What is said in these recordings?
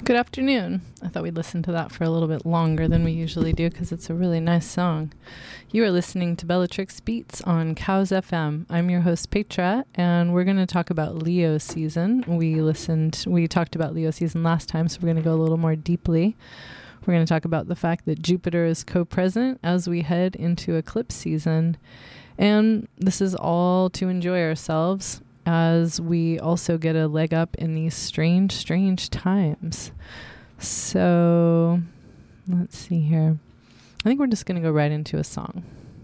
Good afternoon. I thought we'd listen to that for a little bit longer than we usually do because it's a really nice song. You are listening to Bellatrix Beats on Cows FM. I'm your host, Petra, and we're going to talk about Leo season. We talked about Leo season last time, so we're going to go a little more deeply. We're going to talk about the fact that Jupiter is co-present as we head into eclipse season. And this is all to enjoy ourselves, as we also get a leg up in these strange, strange times. So let's see here. I think we're just going to go right into a song.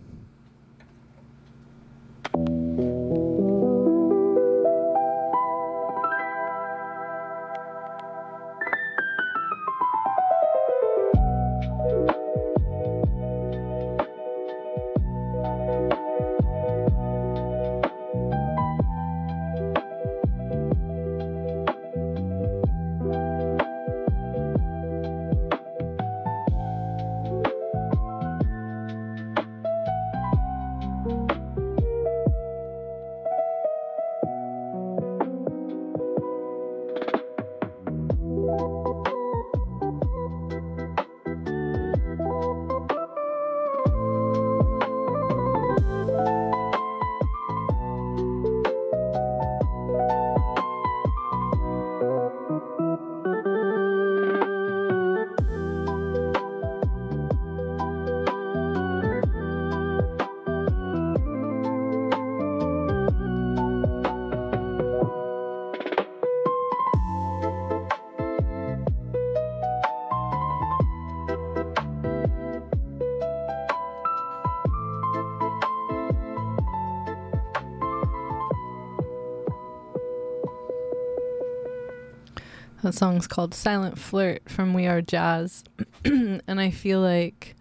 That song's called Silent Flirt from We Are Jazz. And I feel like,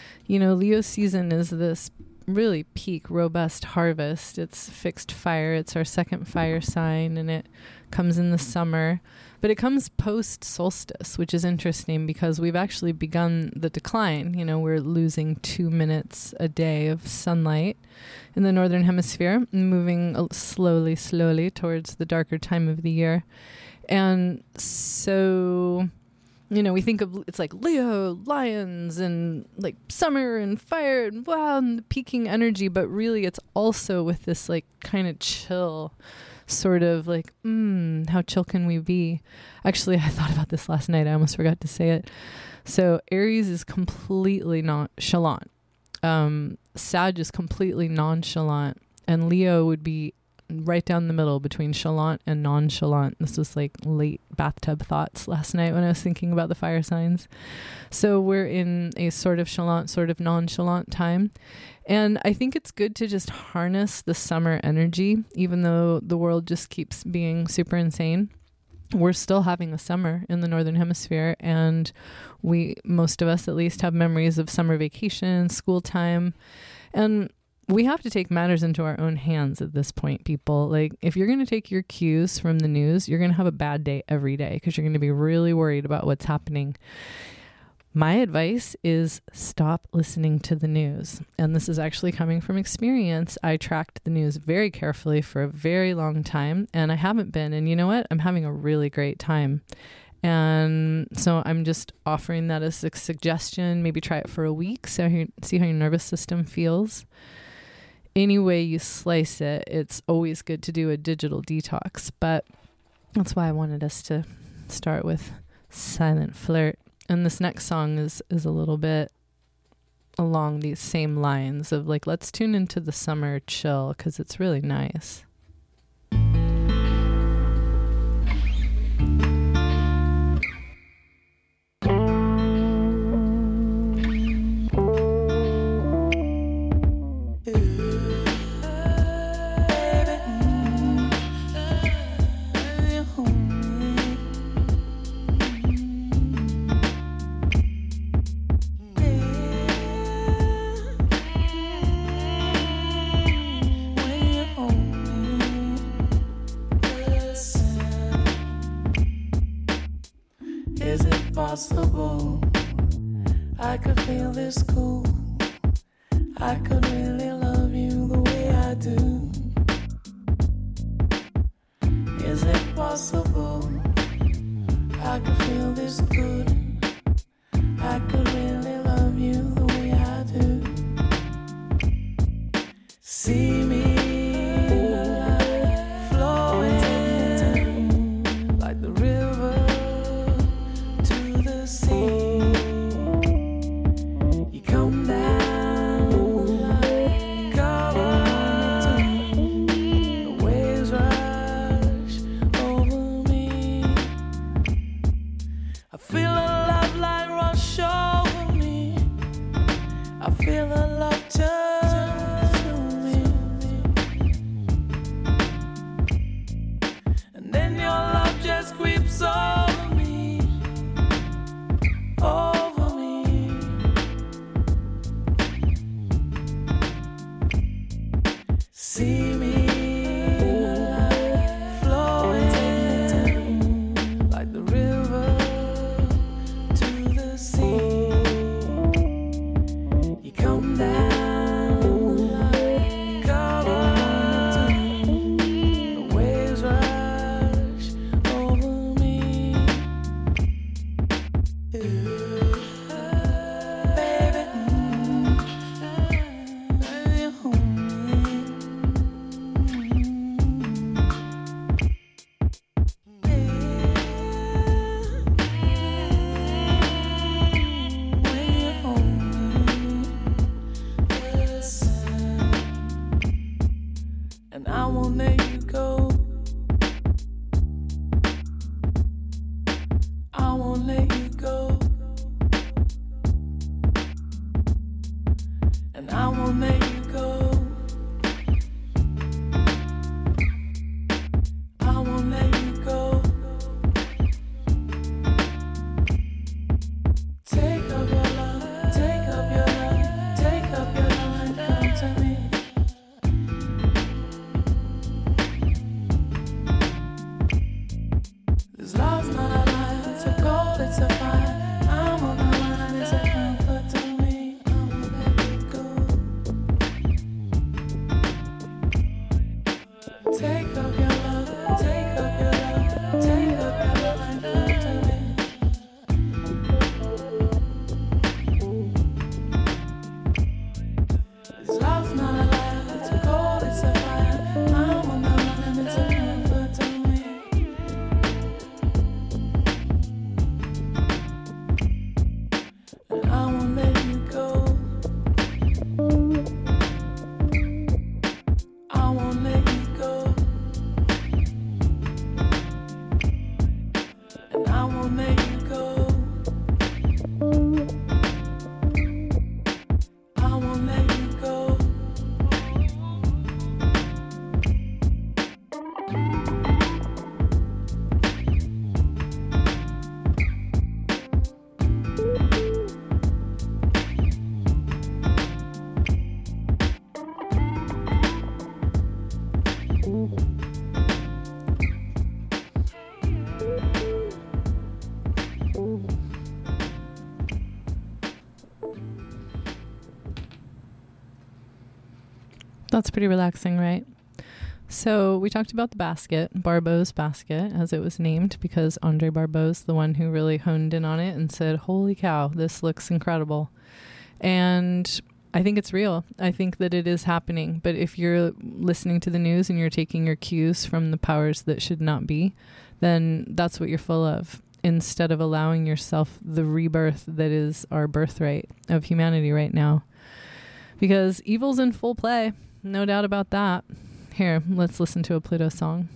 Leo season is this really peak, robust harvest. It's fixed fire. It's our second fire sign, and it comes in the summer. But it comes post-solstice, which is interesting because we've actually begun the decline. We're losing 2 minutes a day of sunlight in the northern hemisphere, moving slowly towards the darker time of the year. And so, we think of it's like Leo, lions, and like summer and fire and wow, and the peaking energy. But really, it's also with this like kind of chill sort of like, how chill can we be? Actually, I thought about this last night. I almost forgot to say it. So Aries is completely nonchalant. Sag is completely nonchalant. And Leo would be right down the middle between chalant and nonchalant. This was like late bathtub thoughts last night when I was thinking about the fire signs. So we're in a sort of chalant, sort of nonchalant time. And I think it's good to just harness the summer energy, even though the world just keeps being super insane. We're still having a summer in the northern hemisphere, and most of us at least, have memories of summer vacation, school time, and we have to take matters into our own hands at this point, people. Like, if you're going to take your cues from the news, you're going to have a bad day every day because you're going to be really worried about what's happening. My advice is stop listening to the news. And this is actually coming from experience. I tracked the news very carefully for a very long time, and I haven't been. And you know what? I'm having a really great time. And so I'm just offering that as a suggestion. Maybe try it for a week, so see how your nervous system feels. Any way you slice it, it's always good to do a digital detox. But that's why I wanted us to start with Silent Flirt. And this next song is a little bit along these same lines of like, let's tune into the summer chill because it's really nice. Possible, I could feel this cool. I could really love you the way I do. Is it possible? I could feel this good. I could really love you the way I do. See me flowing like the river to the sea. You come down, you cover me, the waves rush over me. I feel a love light rush over me. I feel a love turn to me. And then your love just creeps over me, over me. See me flowing like the river to the sea. You come down, you cover the waves rush over me. Baby, baby, hold me. When you hold me, listen, and I won't let you go. I won't let you go. And I won't let you go. I won't let you go. Take up your love, take up your love, take up your love and come to me. This love's not a lie, it's a goal, it's a fire. I'm on my mind, it's a comfort to me. I won't let you go. Take up your love, take up your love, take up your love and come to me. This love's not a lie, it's a goal, it's a fire. I'm on my mind, it's a comfort to me. And I won't let you go. I won't let you go. And I won't let you go. I won't let you go. That's pretty relaxing, right? So we talked about the basket, Barbeau's basket, as it was named, because Andre Barbeau's the one who really honed in on it and said, holy cow, this looks incredible. And I think it's real. I think that it is happening. But if you're listening to the news and you're taking your cues from the powers that should not be, then that's what you're full of, instead of allowing yourself the rebirth that is our birthright of humanity right now. Because evil's in full play. No doubt about that. Here, let's listen to a Pluto song.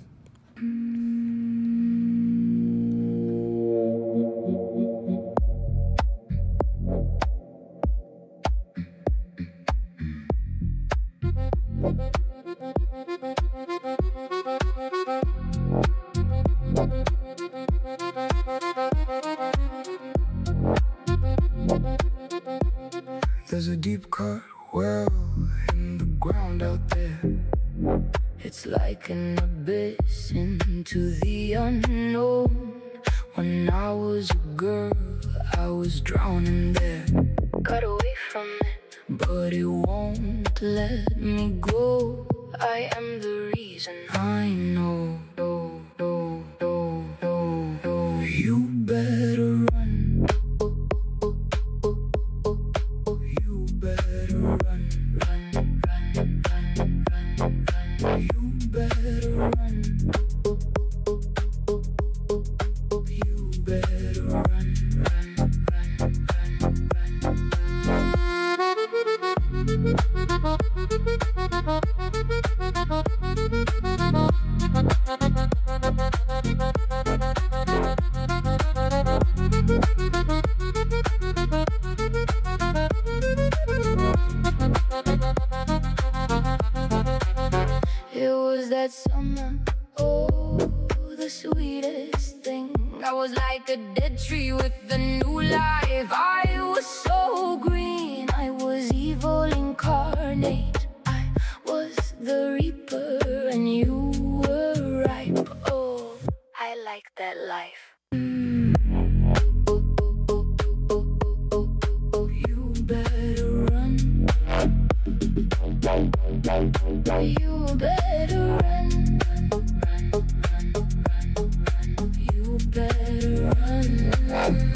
There's a deep cut well in the ground out there. It's like an abyss into the unknown. When I was a girl, I was drowning there. Got away from it, but it won't let me go. I am the reason I know. You sweetest thing. I was like a dead tree with a new life. I was so green, I was evil incarnate. I was the reaper and you were ripe. Oh, I like that life. You better run. You better run. You better run.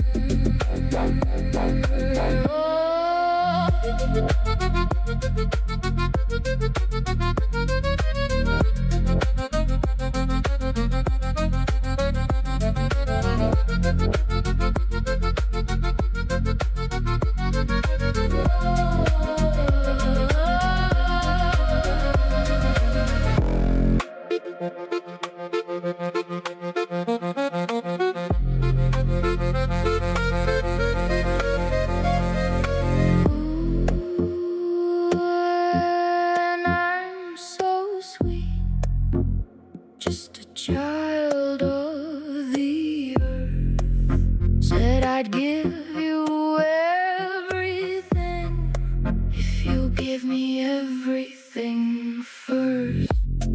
Just a child of the earth. Said I'd give you everything if you give me everything first.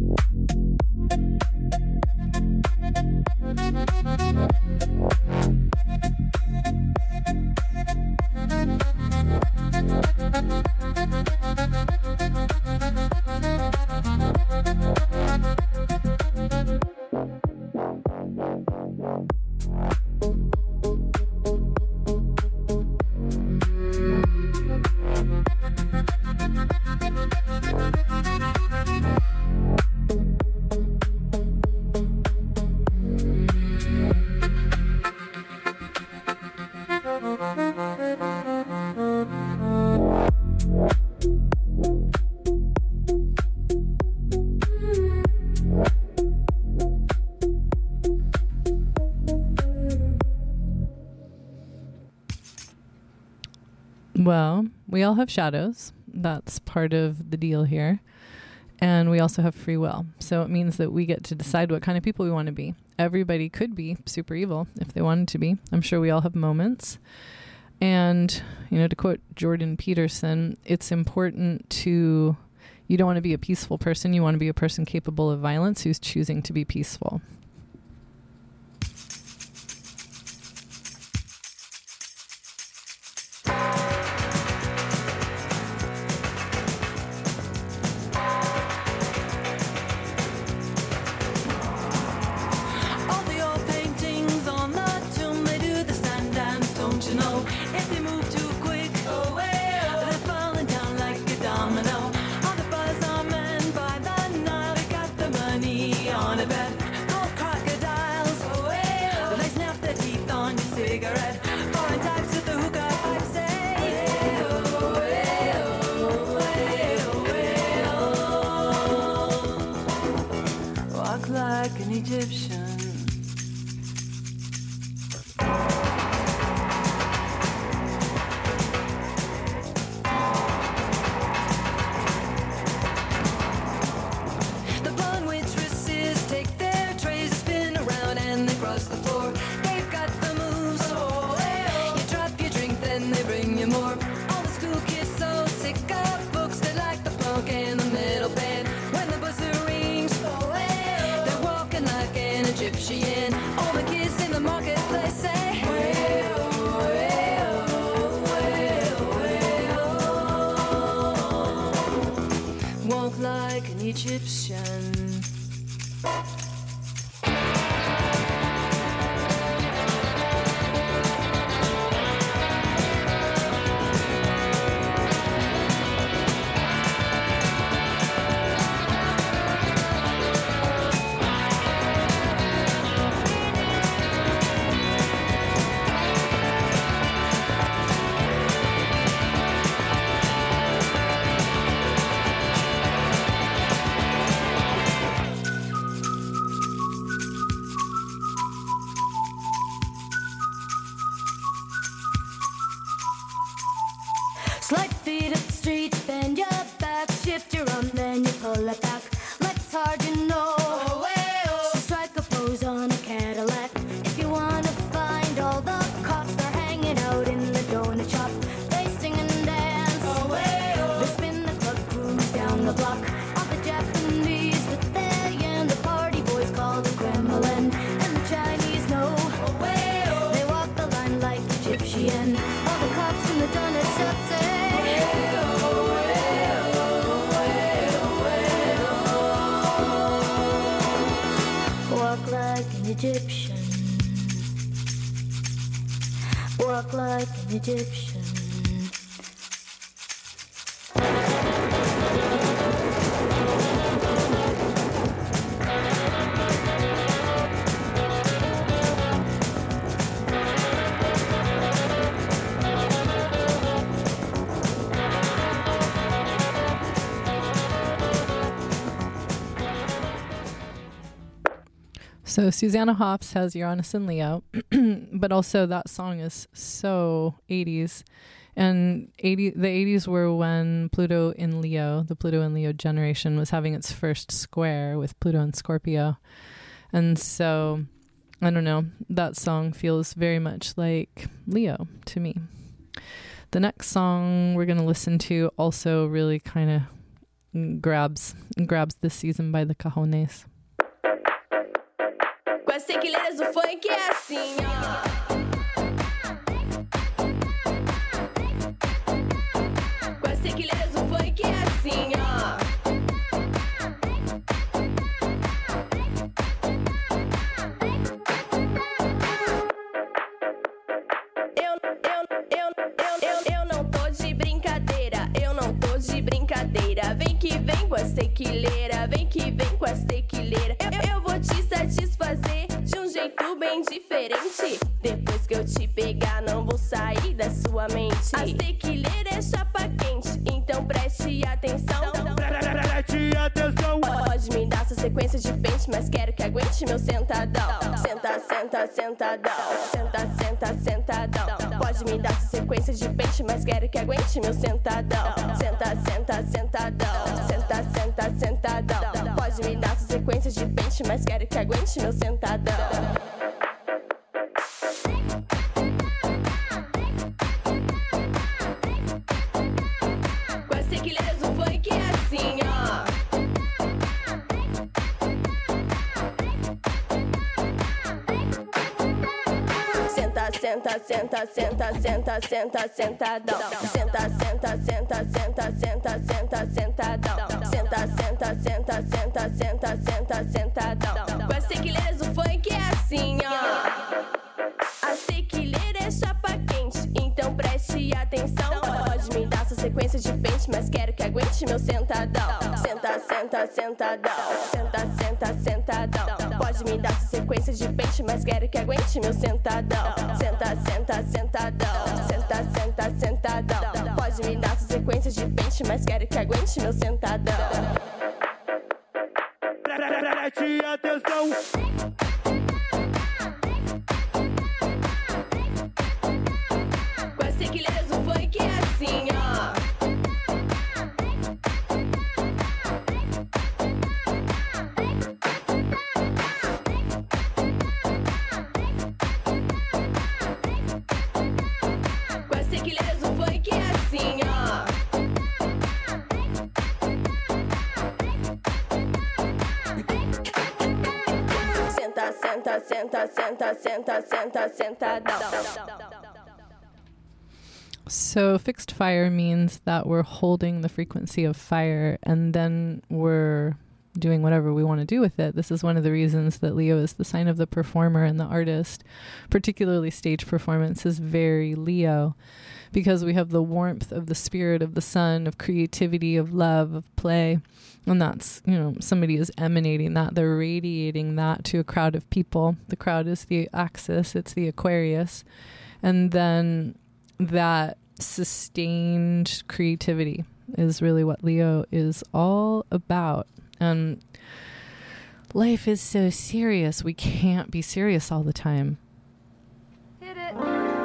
Well, we all have shadows. That's part of the deal here. And we also have free will. So it means that we get to decide what kind of people we want to be. Everybody could be super evil if they wanted to be. I'm sure we all have moments. And, you know, to quote Jordan Peterson, it's important to, you don't want to be a peaceful person. You want to be a person capable of violence who's choosing to be peaceful. Like an Egyptian. The blonde waitresses take their trays and spin around and they cross the floor. They've got the moves. You drop your drink, then they bring you more. All the school kids so sick of books, they like the punk and the metal band. When the buzzer rings, like an Egyptian. All the kids in the marketplace say, way-oh, way-oh, way-oh, way-oh. Walk like an Egyptian. the end. All the cops and the donut shop say, walk like an Egyptian. Walk like an Egyptian. So Susanna Hoffs has Uranus and Leo, but also that song is so 80s. And the 80s were when Pluto in Leo, the Pluto in Leo generation, was having its first square with Pluto and Scorpio. And so, I don't know, that song feels very much like Leo to me. The next song we're going to listen to also really kind of grabs this season by the Cajones. Com as tequileiras do funk é assim, ó. Com as tequileiras do funk é assim, ó. Eu não tô de brincadeira, eu não tô de brincadeira. Vem que vem com as tequileiras, vem que vem com as tequileiras. Eu vou te satisfazer de um jeito bem diferente. Depois que eu te pegar, não vou sair da sua mente. As tequileiras é chapa quente, então preste atenção. Preste atenção. Pode me dar essa sequência de pente, mas quero que aguente meu sentadão. Senta, senta, sentadão. Senta, senta, sentadão. Pode me dar essa sequência de pente, mas quero que aguente meu sentadão. Senta, senta, sentadão. Senta, senta, sentadão. Pode me dar essa sequência de pente, mas quero que aguente meu sentadão. Com as tequileiras do funk é assim, ó. Senta, senta, senta, senta, senta, senta, sentadão. Senta, senta, senta, senta, senta, senta, sentadão. Senta, senta, senta, senta, senta, senta, sentadão. Com as tequileiras do funk é assim, ó. As tequileiras é chapa quente, então preste atenção. Pode me dar essa sequência de pente, mas quero que aguente meu sentadão. Senta, senta, sentadão. Senta, senta, sentadão. Pode me dar essa sequência de pente, mas quero que aguente meu sentadão. Senta, senta, sentadão. Senta, senta, sentadão. Pode me dar essa sequência de pente, mas quero que aguente meu sentadão. Preste atenção. Com as tequileiras do funk é assim, ó. Com as tequileiras do funk é assim, ó. Senta, senta, senta, senta, senta, senta, sentadão. So fixed fire means that we're holding the frequency of fire and then we're doing whatever we want to do with it. This is one of the reasons that Leo is the sign of the performer and the artist. Particularly stage performance is very Leo because we have the warmth of the spirit of the sun, of creativity, of love, of play. And that's, somebody is emanating that. They're radiating that to a crowd of people. The crowd is the axis. It's the Aquarius. And then that sustained creativity is really what Leo is all about. And life is so serious. We can't be serious all the time. Hit it.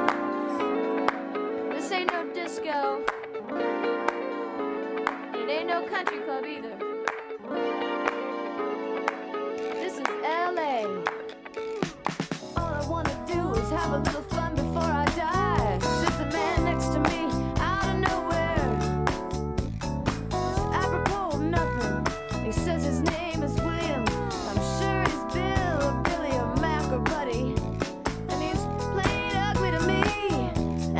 This ain't no disco. It ain't no country club either. This is LA. All I wanna do is have a little fun before I die. Sits a man next to me out of nowhere. It's apropos of nothing. He says his name is William. I'm sure he's Bill or Billy or Mac or Buddy. And he's playing ugly to me.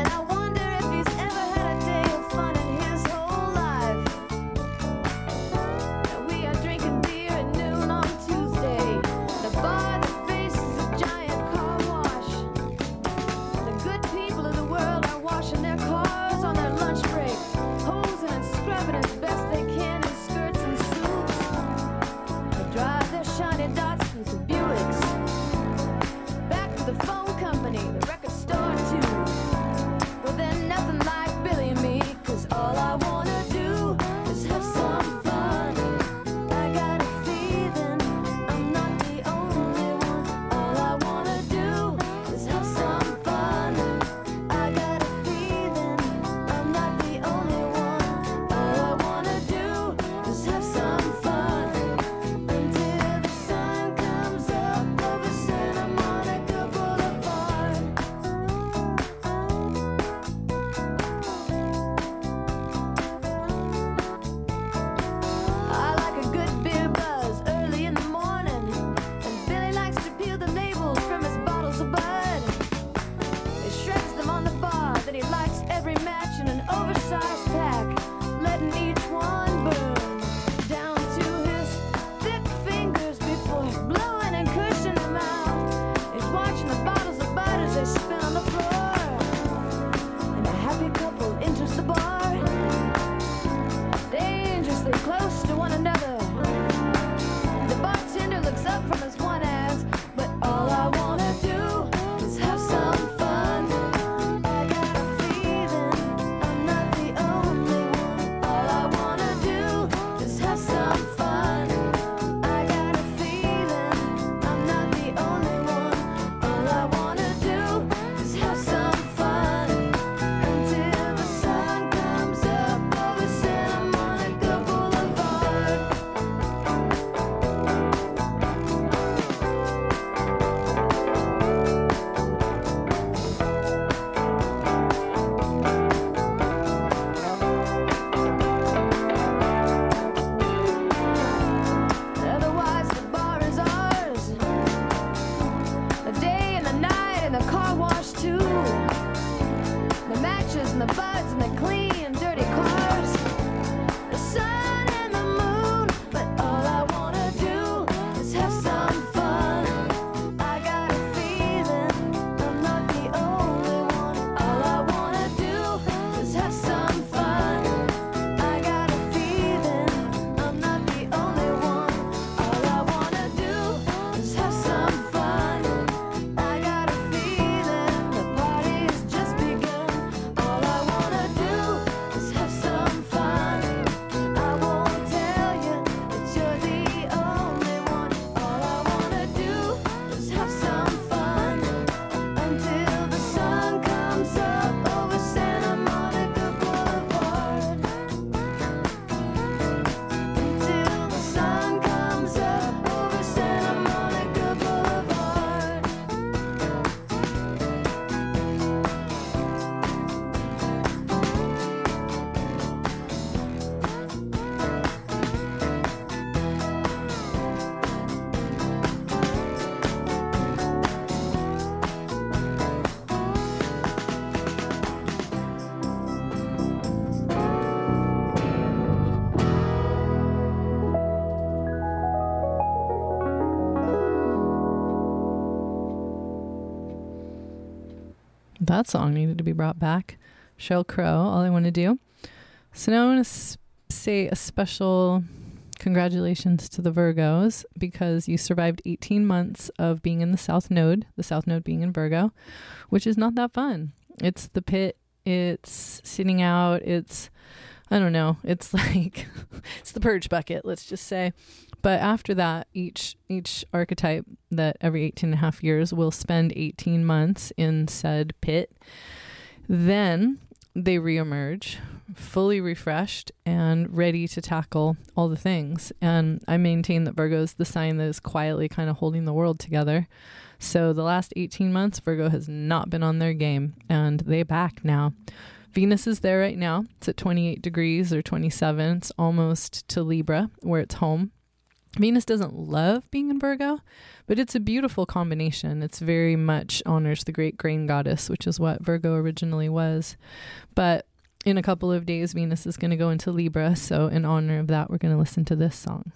That song needed to be brought back. Sheryl Crow, All I Want to Do. So now I want to say a special congratulations to the Virgos because you survived 18 months of being in the South Node being in Virgo, which is not that fun. It's the pit, it's sitting out, it's, I don't know, it's like, it's the purge bucket, let's just say. But after that, each archetype that every 18 and a half years will spend 18 months in said pit. Then they reemerge, fully refreshed and ready to tackle all the things. And I maintain that Virgo is the sign that is quietly kind of holding the world together. So the last 18 months, Virgo has not been on their game, and they're back now. Venus is there right now. It's at 28 degrees or 27. It's almost to Libra, where it's home. Venus doesn't love being in Virgo, but it's a beautiful combination. It's very much honors the great grain goddess, which is what Virgo originally was. But in a couple of days, Venus is going to go into Libra. So in honor of that, we're going to listen to this song.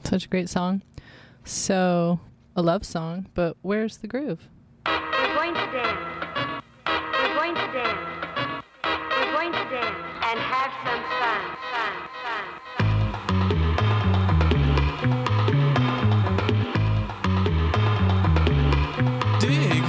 Such a great song. So, a love song, but where's the groove? We're going to dance. We're going to dance. We're going to dance and have some fun, fun, fun, fun. Dig.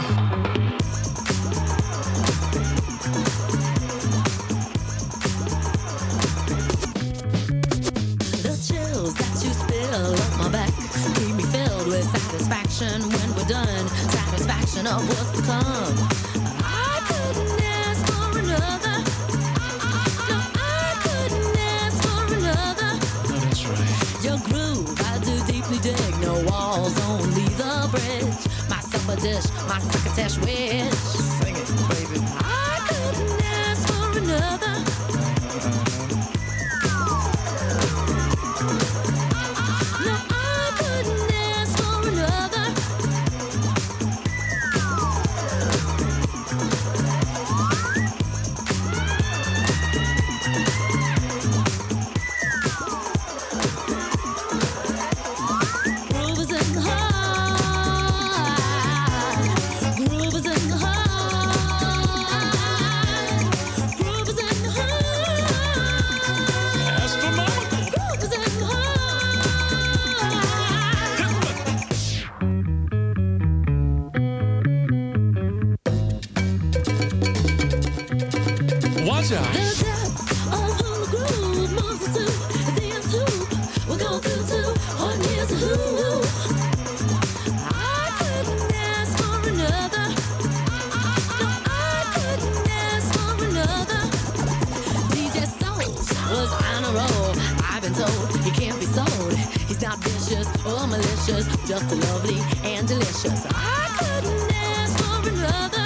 The chills that you spill up my back keep me filled with satisfaction when we're done. Satisfaction of what's to come. I couldn't ask for another. No, I couldn't ask for another. Oh, that's right. Your groove, I do deeply dig. No walls, only the bridge. My supper dish, my succotash wish. Sing it, baby. I couldn't ask for another. No, I couldn't ask for another. Groove is in the heart. Groove is in the heart. Groove is in the heart. Astronomical. Groove is in the heart. Watch out. The depth of the groove moves us to the end hoop. We'll go through to on years of who. I couldn't ask for another. No, I couldn't ask for another. DJ Soul was on a roll. I've been told he can't be sold. He's not vicious or malicious, just lovely and delicious. I couldn't ask for another.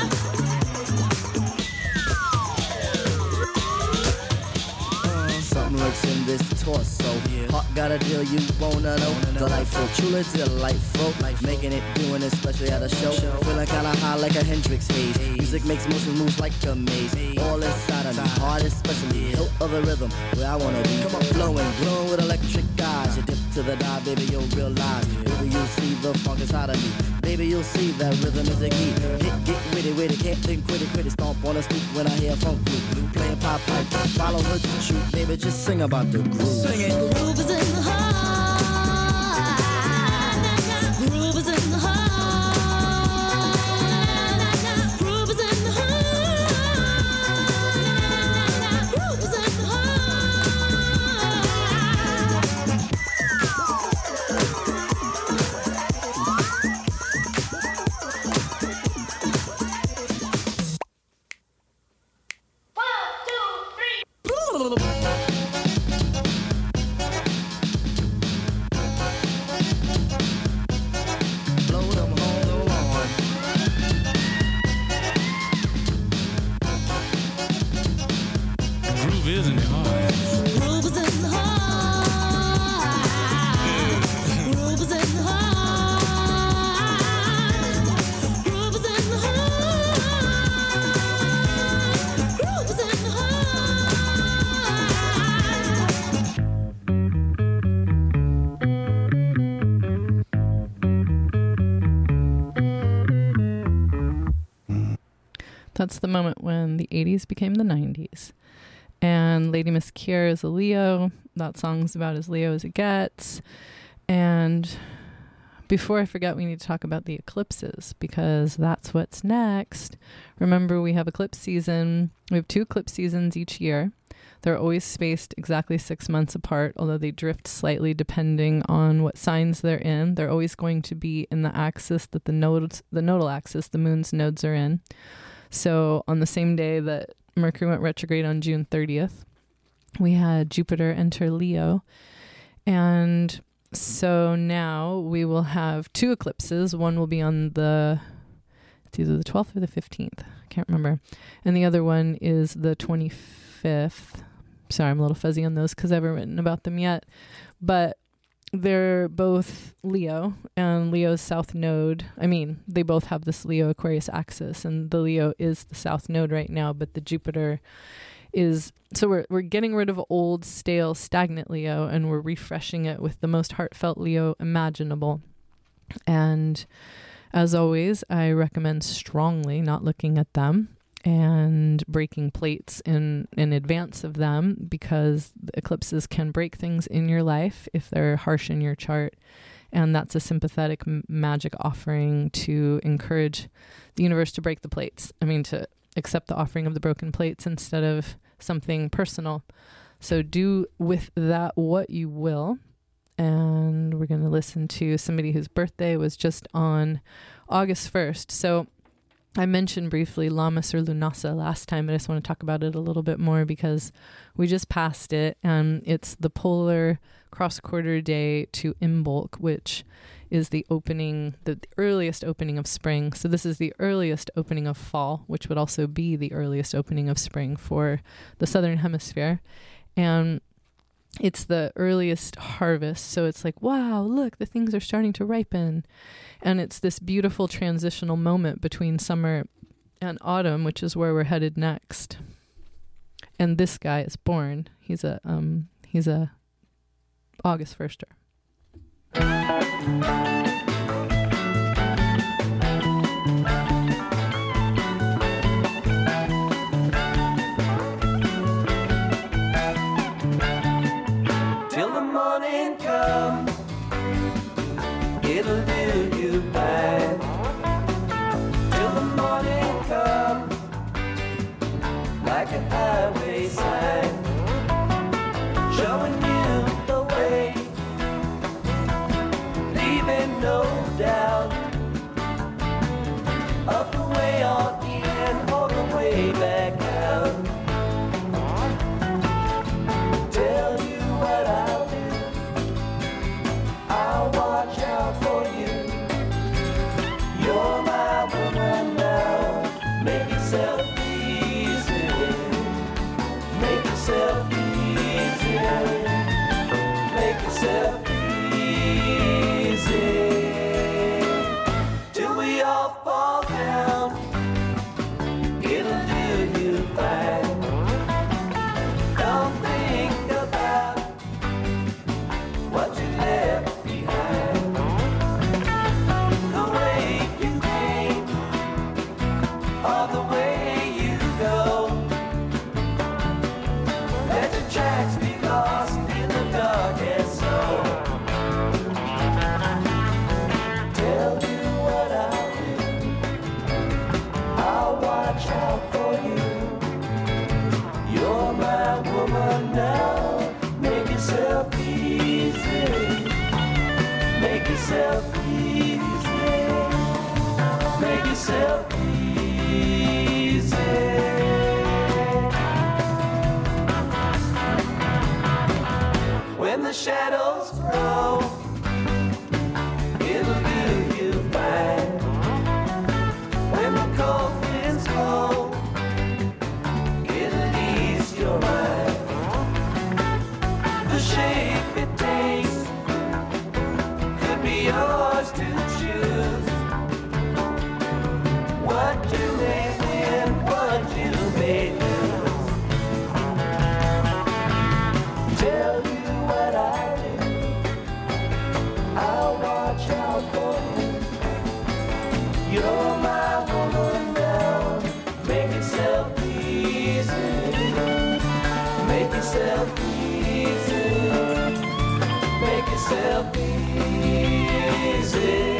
Something lurks in this torso. Heart got a deal you wanna know. Delightful, truly delightful. Making it, doing it, especially at a show. Feeling kinda high like a Hendrix haze. Music makes motion moves like a maze. All inside of me, heart especially. Hilt of the rhythm, where I wanna be. Come on, flowing, glowing with electric eyes. You dip to the dive, baby, you'll realize. Baby, you'll see the funk inside of me. Baby, you'll see that rhythm is the key. Get witty, can't think quitty. Stomp on a stoop when I hear funk blue. Playing pop pipe, follow her to shoot. Baby, just sing about the groove. Sing it. Groove is in the heart. Groove is in the heart. Groove is in the heart. Groove is in the Blow them hold on. Groove is in the heart. Groove is in the heart. Groove is in the heart. Groove is in the heart. Groove is in the That's the moment when the 80s became the 90s. And Lady Miss Kier is a Leo. That song's about as Leo as it gets. And before I forget, we need to talk about the eclipses, because that's what's next. Remember, we have eclipse season. We have 2 eclipse seasons each year. They're always spaced exactly 6 months apart, although they drift slightly depending on what signs they're in. They're always going to be in the axis that the nodal axis, the moon's nodes, are in. So on the same day that Mercury went retrograde on June 30th, we had Jupiter enter Leo. And so now we will have 2 eclipses. One will be on it's either the 12th or the 15th. I can't remember. And the other one is the 25th. Sorry, I'm a little fuzzy on those because I haven't written about them yet. But they're both Leo, and Leo's south node. I mean, they both have this Leo Aquarius axis, and the Leo is the south node right now, but the Jupiter is, so we're getting rid of old, stale, stagnant Leo, and we're refreshing it with the most heartfelt Leo imaginable. And as always, I recommend strongly not looking at them and breaking plates in advance of them, because the eclipses can break things in your life if they're harsh in your chart. And that's a sympathetic magic offering to encourage the universe to break the plates. I mean, to accept the offering of the broken plates instead of something personal. So do with that what you will. And we're going to listen to somebody whose birthday was just on August 1st. So I mentioned briefly Lammas or Lunasa last time, but I just want to talk about it a little bit more because we just passed it, and it's the polar cross-quarter day to Imbolc, which is the opening, the earliest opening of spring. So this is the earliest opening of fall, which would also be the earliest opening of spring for the Southern Hemisphere. And it's the earliest harvest. So it's like, wow, look, the things are starting to ripen. And it's this beautiful transitional moment between summer and autumn, which is where we're headed next. And this guy is born. He's a August 1ster. Till the morning comes, it'll do you fine. Till the morning comes, like a highway sign, showing you the way, leaving no doubt of the way on in or the way back out. Tell you what I'll do, I'll watch out for you. You're my woman now, make yourself easy, make yourself easy, make yourself easy. Till we all fall down, it'll do you fine. Don't think about what you left behind. The way you came, or the way you go, let your tracks be lost in the darkest soul. Tell you what I'll do, I'll watch out for you. You're my woman now, make yourself easy, make yourself easy, make yourself easy. When the shadows grow, it'll do you fine. When the cold winds blow, it'll ease your mind. The shape it takes could be yours to choose. What you may win, what you may lose. Tell you what I do, I'll watch out for you. You're my woman now, make yourself easy, make yourself easy, make yourself easy.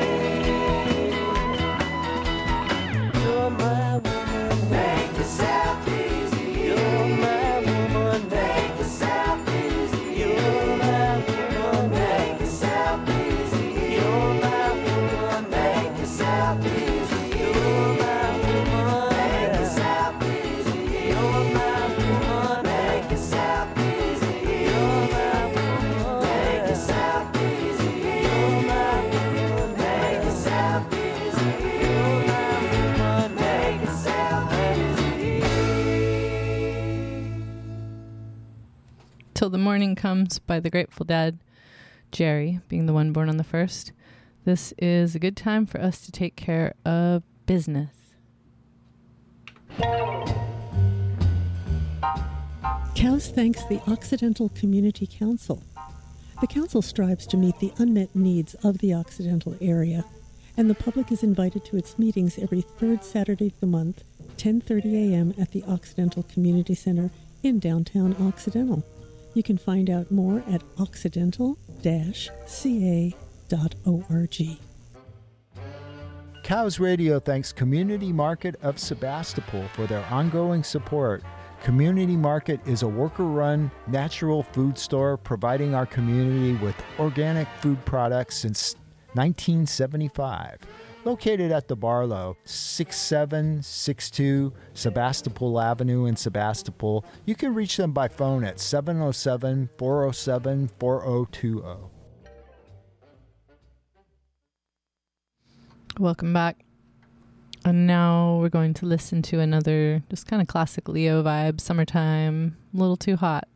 You're my woman, make yourself easy. You're my woman, make yourself easy. You're my woman, make yourself easy. You're my woman, make yourself easy. You're my woman, make yourself easy. You're my woman, make yourself easy. You're my woman, make yourself easy. You're my woman, make yourself easy. You're my woman, make yourself easy. Till the Morning Comes by the Grateful Dead, Jerry being the one born on the 1st. This is a good time for us to take care of business. COWS thanks the Occidental Community Council. The council strives to meet the unmet needs of the Occidental area, and the public is invited to its meetings every third Saturday of the month, 10:30 a.m. at the Occidental Community Center in downtown Occidental. You can find out more at occidental-ca.org. COWS Radio thanks Community Market of Sebastopol for their ongoing support. Community Market is a worker-run natural food store providing our community with organic food products since 1975. Located at the Barlow, 6762 Sebastopol Avenue in Sebastopol, you can reach them by phone at 707-407-4020. Welcome back. And now we're going to listen to another just kind of classic Leo vibe, summertime, a little too hot.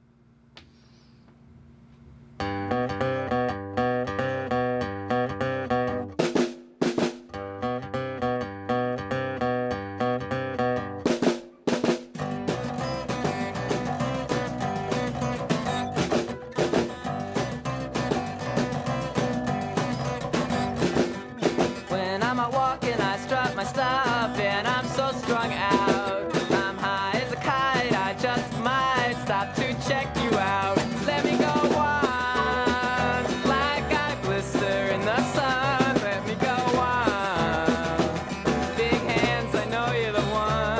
When I'm out walking, I strut my stuff, and I'm so strung out. I'm high as a kite, I just might stop to check you out. Let me go on, like I blister in the sun. Let me go on. Big hands, I know you're the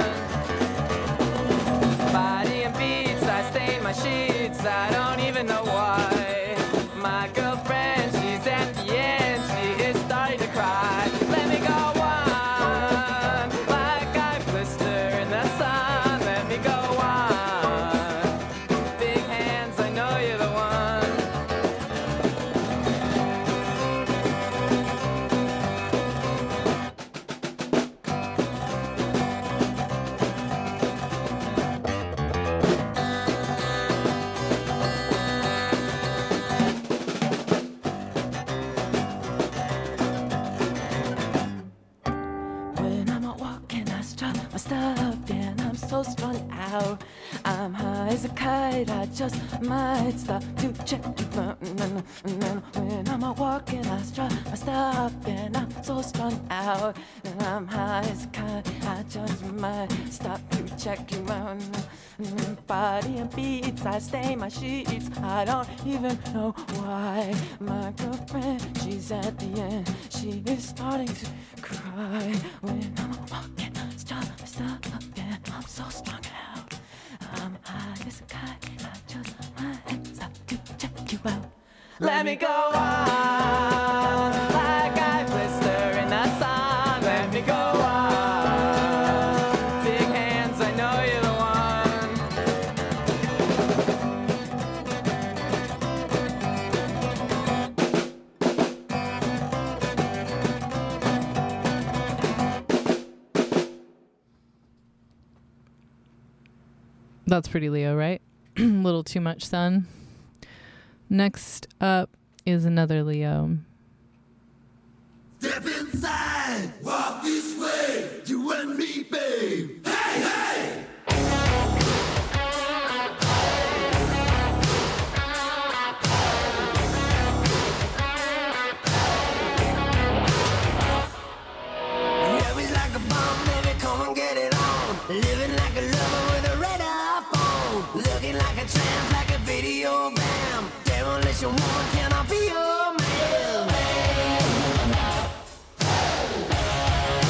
one. Body and beats, I stain my sheets, I don't even know why. My girlfriend, she's at the end, she is starting to cry. Let me go on, like I blister in the sun. Let me go on. Big hands, I know you're the one. When I'm out walking, I strut my stuff, and I'm so strung out. I'm high as a kite, I just might stop to check you out. When I'm out walking, I strut my stuff, and I'm so strung out. And I'm high as a kite, I just might stop to check you out. Body and beats, I stain my sheets, I don't even know why. My girlfriend, she's at the end, she is starting to cry. When I'm walking, stop, and I'm so strung out. I'm high as a kite, I just might stop to check you out. Let me go on, like I blister in the sun. Let me go on. Big hands, I know you're the That's pretty Leo, right? Little too much sun. Next up is another Leo. Step inside, walk this way, you and me, babe. Hey, hey! Yeah, we like a bomb, baby, come and get it on. Living like a lover with a radar phone. Looking like a tramp, like a video bam. Demolition woman, can I be your man?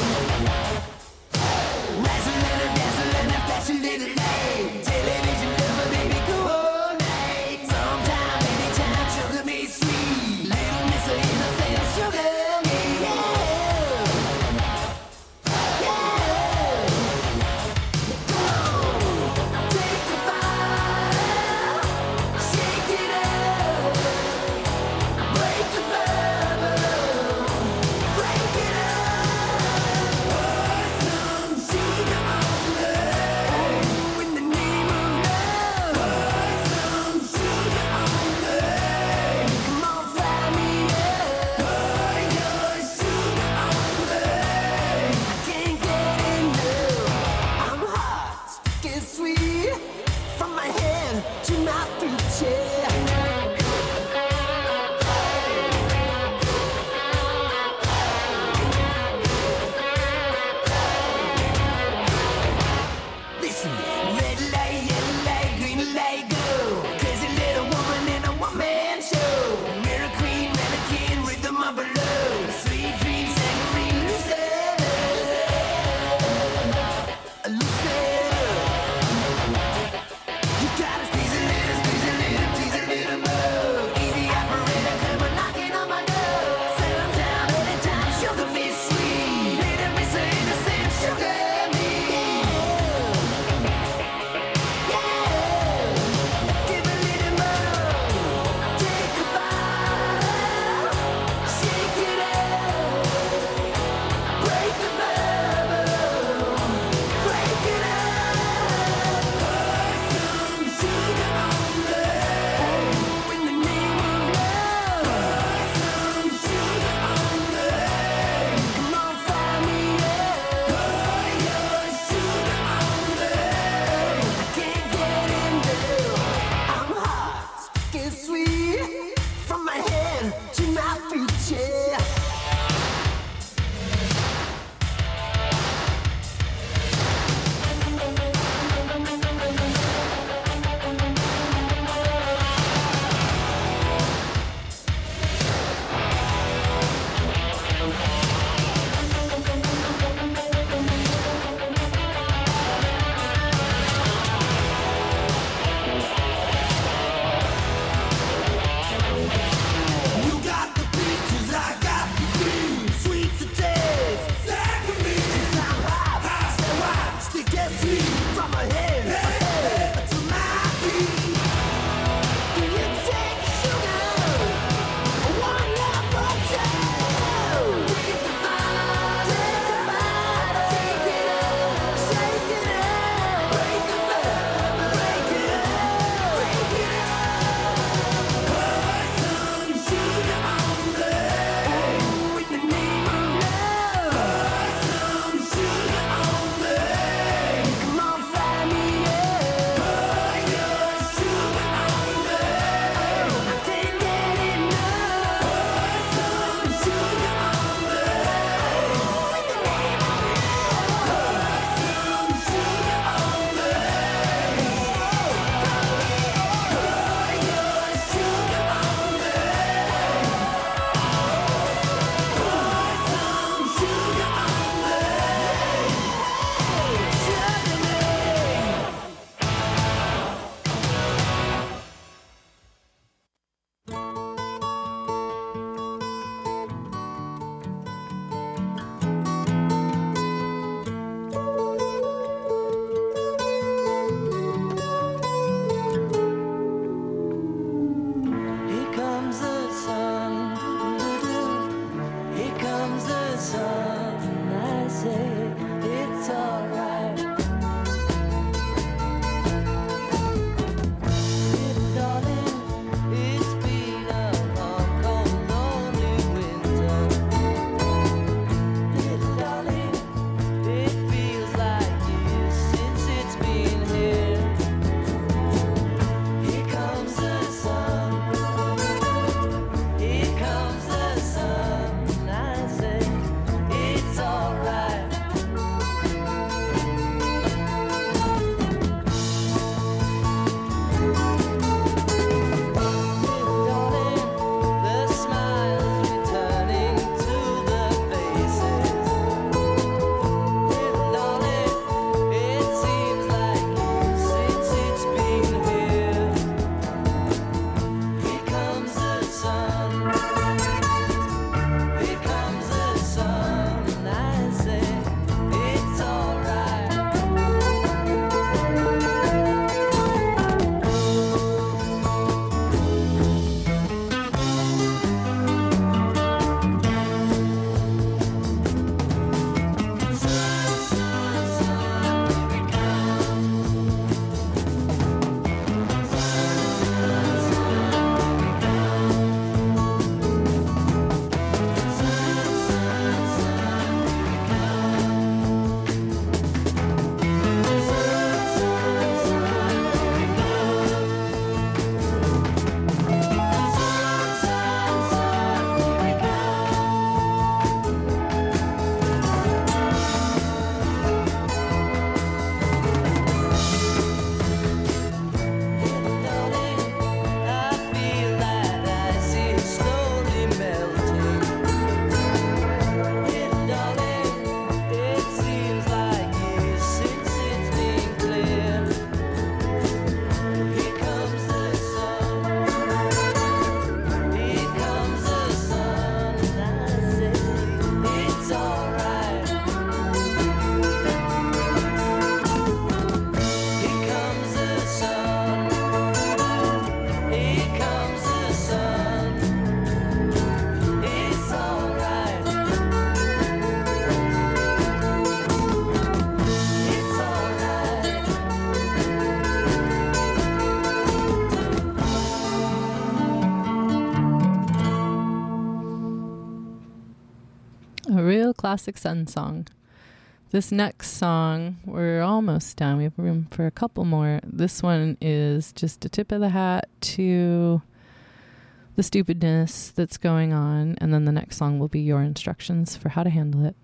A real classic Sun song. This next song, we're almost done. We have room for a couple more. This one is just a tip of the hat to the stupidness that's going on. And then the next song will be your instructions for how to handle it.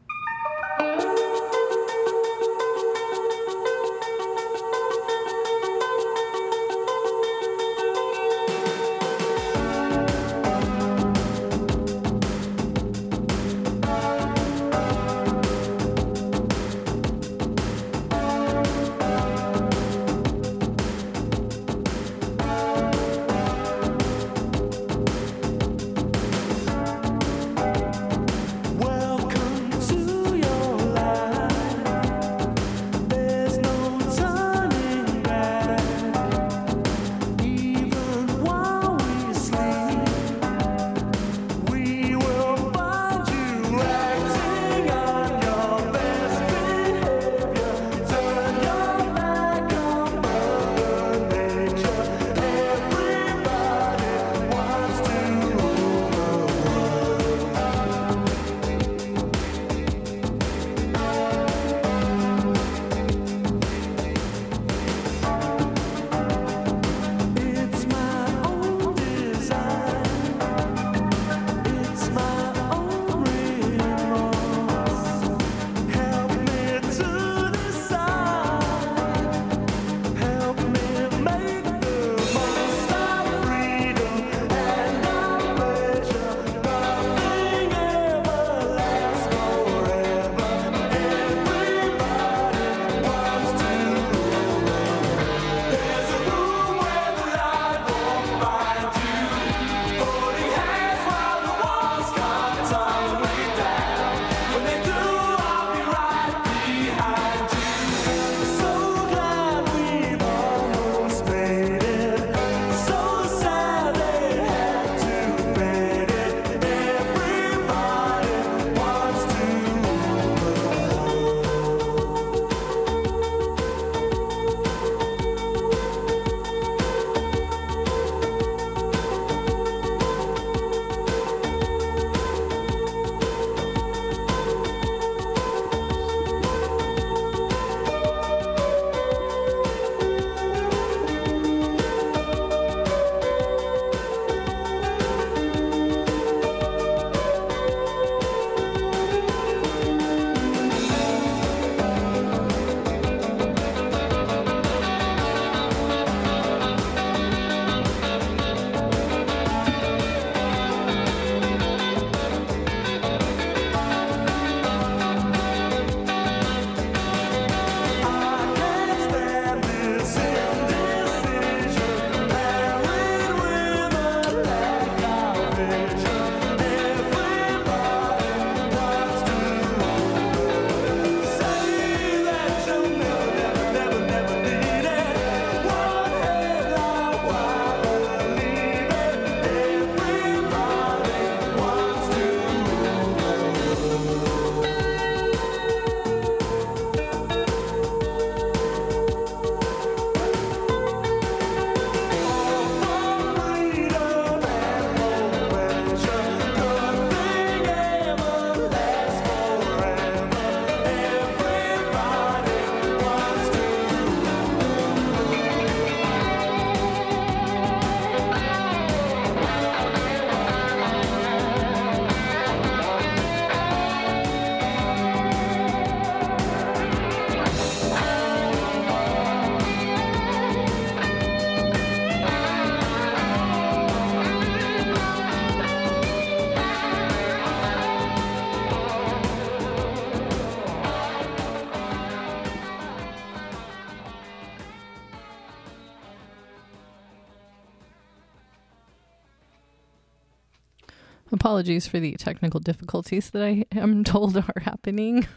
Apologies for the technical difficulties that I am told are happening.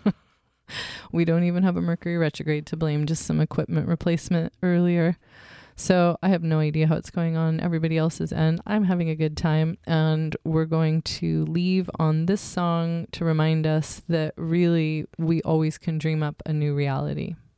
We don't even have a Mercury retrograde to blame, just some equipment replacement earlier. So I have no idea how it's going on everybody else's end. I'm having a good time, and we're going to leave on this song to remind us that really we always can dream up a new reality.